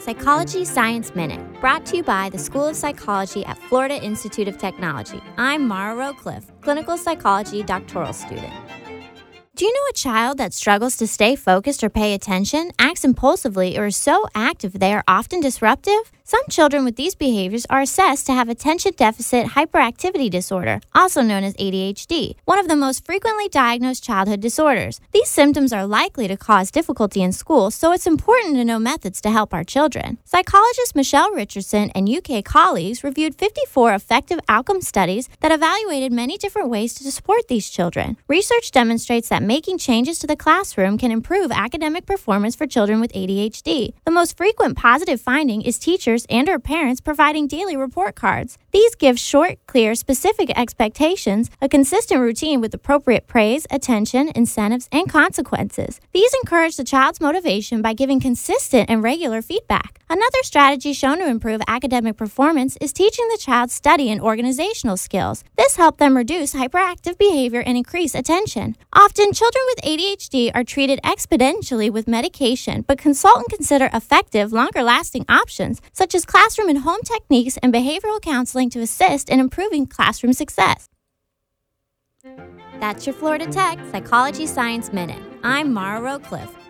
Psychology Science Minute, brought to you by the School of Psychology at Florida Institute of Technology. I'm Mara Rowcliffe, clinical psychology doctoral student. Do you know a child that struggles to stay focused or pay attention, acts impulsively, or is so active they are often disruptive? Some children with these behaviors are assessed to have attention deficit hyperactivity disorder, also known as ADHD, one of the most frequently diagnosed childhood disorders. These symptoms are likely to cause difficulty in school, so it's important to know methods to help our children. Psychologist Michelle Richardson and UK colleagues reviewed 54 effective outcome studies that evaluated many different ways to support these children. Research demonstrates that making changes to the classroom can improve academic performance for children with ADHD. The most frequent positive finding is teachers and/or parents providing daily report cards. These give short, clear, specific expectations, a consistent routine with appropriate praise, attention, incentives, and consequences. These encourage the child's motivation by giving consistent and regular feedback. Another strategy shown to improve academic performance is teaching the child study and organizational skills. This helps them reduce hyperactive behavior and increase attention. Often, children with ADHD are treated exponentially with medication, but consult and consider effective, longer-lasting options, such as classroom and home techniques and behavioral counseling to assist in improving classroom success. That's your Florida Tech Psychology Science Minute. I'm Mara Rowcliffe,